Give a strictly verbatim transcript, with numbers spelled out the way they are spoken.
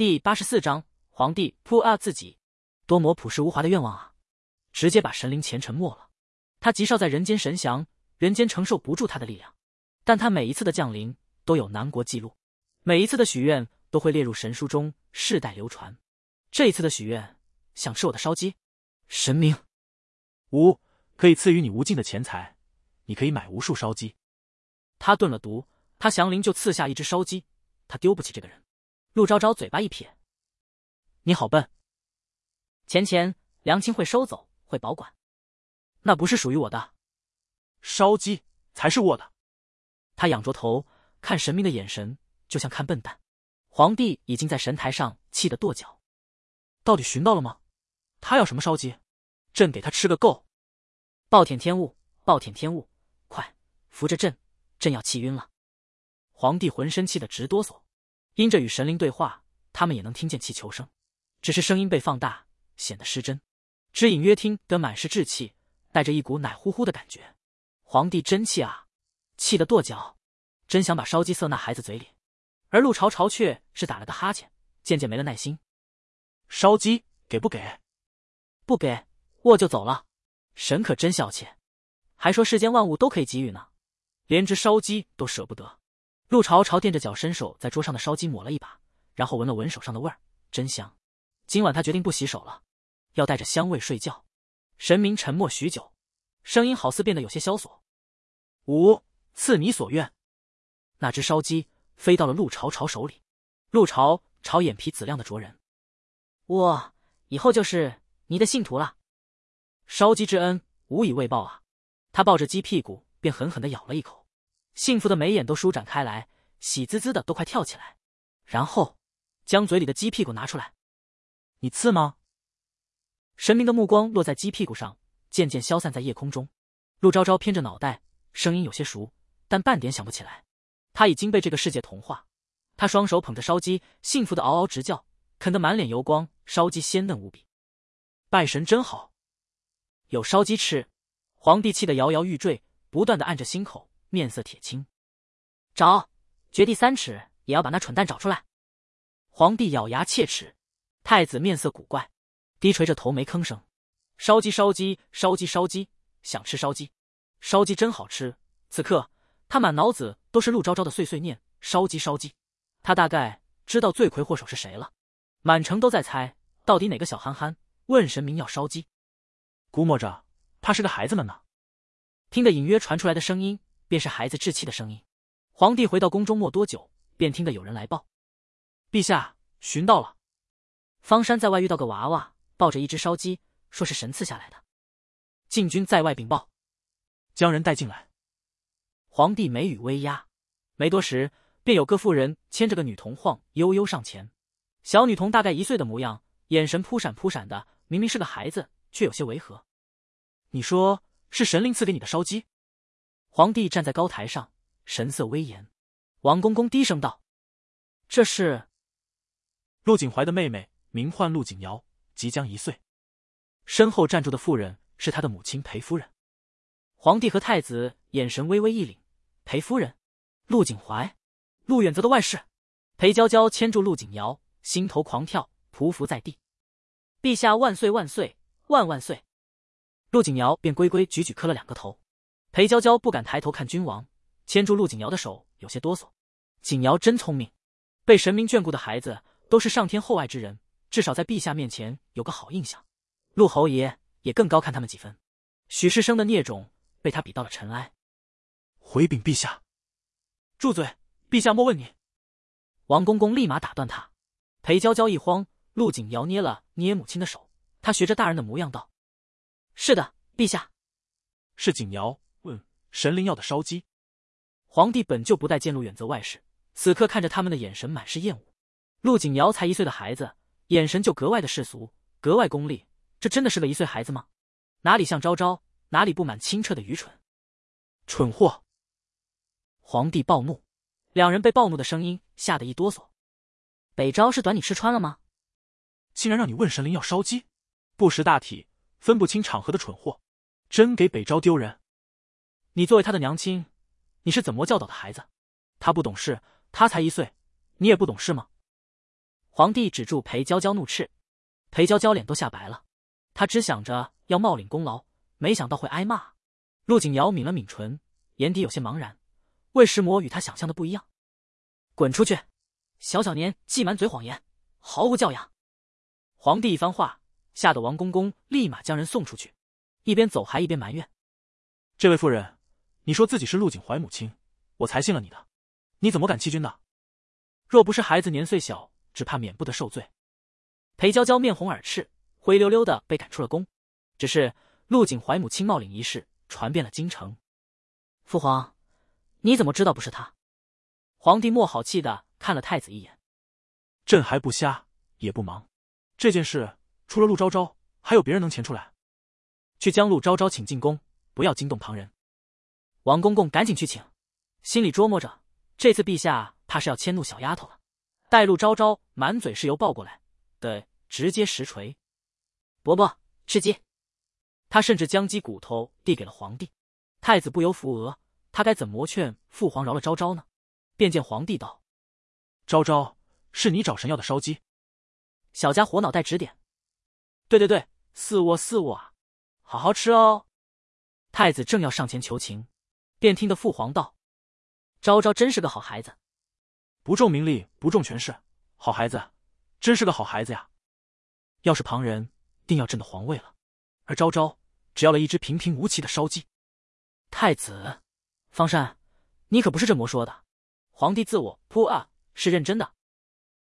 第八十四章，皇帝扑啊自己，多么朴实无华的愿望啊！直接把神灵前尘没了。他极少在人间神降，人间承受不住他的力量。但他每一次的降临都有南国记录，每一次的许愿都会列入神书中，世代流传。这一次的许愿，想吃我的烧鸡？神明， 无可以赐予你无尽的钱财，你可以买无数烧鸡。 他炖了毒，他降临就赐下一只烧鸡，他丢不起这个人。陆昭昭嘴巴一撇，你好笨。钱钱梁清会收走，会保管，那不是属于我的。 烧鸡才是我的。 他仰着头看神明的眼神就像看笨蛋。皇帝已经在神台上气得跺脚，到底寻到了吗？他要什么烧鸡？朕给他吃个够。暴殄天物，暴殄天物，快扶着朕，朕要气晕了。皇帝浑身气得直哆嗦，因着与神灵对话，他们也能听见气球声，只是声音被放大，显得失真，只隐约听得满是稚气，带着一股奶乎乎的感觉。皇帝真气啊，气得跺脚，真想把烧鸡塞那孩子嘴里。而陆朝朝却是打了个哈欠，渐渐没了耐心。 烧鸡给不给？ 不给，我就走了。神可真孝气，还说世间万物都可以给予呢，连只烧鸡都舍不得。陆朝朝垫着脚，伸手在桌上的烧鸡抹了一把，然后闻了闻手上的味儿，真香。今晚他决定不洗手了，要带着香味睡觉。神明沉默许久，声音好似变得有些萧索。吾赐你所愿。那只烧鸡飞到了陆朝朝手里。陆朝朝眼皮紫亮的灼人，我以后就是你的信徒了。烧鸡之恩无以为报啊！他抱着鸡屁股便狠狠地咬了一口，幸福的眉眼都舒展开来，喜滋滋的都快跳起来，然后将嘴里的鸡屁股拿出来。 你刺吗？ 神明的目光落在鸡屁股上，渐渐消散在夜空中。陆昭昭偏着脑袋，声音有些熟，但半点想不起来。他已经被这个世界同化。他双手捧着烧鸡，幸福的嗷嗷直叫，啃得满脸油光，烧鸡鲜嫩无比。拜神真好，有烧鸡吃。皇帝气得摇摇欲坠，不断的按着心口，面色铁青。找，掘地三尺也要把那蠢蛋找出来。皇帝咬牙切齿，太子面色古怪，低垂着头没吭声。烧鸡烧鸡烧鸡烧鸡，想吃烧鸡，烧鸡真好吃。此刻他满脑子都是陆昭昭的碎碎念，烧鸡烧鸡。他大概知道罪魁祸首是谁了。满城都在猜，到底哪个小憨憨问神明要烧鸡。 估摸着怕是个孩子们呢。 听得隐约传出来的声音，便是孩子稚气的声音。皇帝回到宫中没多久，便听得有人来报：陛下，寻到了。方山在外遇到个娃娃，抱着一只烧鸡，说是神赐下来的。禁军在外禀报， 将人带进来。 皇帝眉宇微压，没多时，便有个妇人牵着个女童晃悠悠上前。小女童大概一岁的模样，眼神扑闪扑闪的，明明是个孩子，却有些违和。 你说是神灵赐给你的烧鸡？ 皇帝站在高台上，神色威严。王公公低声道：这是陆景怀的妹妹，名唤陆景瑶，即将一岁。身后站住的妇人是他的母亲裴夫人。 皇帝和太子眼神微微一凛，裴夫人，陆景怀，陆远泽的外室。裴娇娇牵住陆景瑶，心头狂跳，匍匐在地。陛下万岁万岁万万岁！陆景瑶便规规矩矩磕了两个头。裴娇娇不敢抬头看君王，牵住陆景瑶的手有些哆嗦。景瑶真聪明，被神明眷顾的孩子都是上天厚爱之人，至少在陛下面前有个好印象。陆侯爷也更高看他们几分。许世生的孽种被他比到了尘埃。 回禀陛下。住嘴！陛下莫问你。 王公公立马打断他。裴娇娇一慌，陆景瑶捏了捏母亲的手，他学着大人的模样道：是的，陛下。 是景瑶问神灵要的烧鸡。 皇帝本就不待见陆远泽外室，此刻看着他们的眼神满是厌恶。陆景瑶才一岁的孩子，眼神就格外的世俗，格外功利，这真的是个一岁孩子吗？哪里像昭昭，哪里不满清澈的愚蠢。蠢货！皇帝暴怒，两人被暴怒的声音吓得一哆嗦。北昭是短你吃穿了吗？ 竟然让你问神灵要烧鸡，不识大体，分不清场合的蠢货，真给北昭丢人。 你作为他的娘亲，你是怎么教导的孩子？他不懂事，他才一岁，你也不懂事吗？ 皇帝指住裴娇娇怒斥，裴娇娇脸都吓白了，她只想着要冒领功劳，没想到会挨骂。陆景瑶抿了抿唇，眼底有些茫然，魏石魔与他想象的不一样。滚出去！小小年纪满嘴谎言，毫无教养。皇帝一番话，吓得王公公立马将人送出去，一边走还一边埋怨： 这位夫人，你说自己是陆景怀母亲，我才信了你的，你怎么敢欺君的？ 若不是孩子年岁小，只怕免不得受罪。裴娇娇面红耳赤，灰溜溜的被赶出了宫。只是陆景怀母亲冒领一事传遍了京城。父皇，你怎么知道不是他？皇帝没好气的看了太子一眼。 朕还不瞎也不忙，这件事除了陆昭昭，还有别人能潜出来？ 去将陆昭昭请进宫，不要惊动旁人。王公公赶紧去请，心里琢磨着，这次陛下怕是要迁怒小丫头了。待陆昭昭满嘴是油抱过来，得直接实锤。伯伯，吃鸡。他甚至将鸡骨头递给了皇帝。太子不由扶额，他该怎么劝父皇饶了昭昭呢？便见皇帝道： 昭昭，是你找神要的烧鸡。 小家伙脑袋指点：对对对，四窝四窝啊，好好吃哦。太子正要上前求情，便听得父皇道：昭昭真是个好孩子， 不重名利，不重权势，好孩子，真是个好孩子呀。 要是旁人，定要朕的皇位了。而昭昭只要了一只平平无奇的烧鸡。太子，方善，你可不是这么说的。皇帝自我扑啊，是认真的。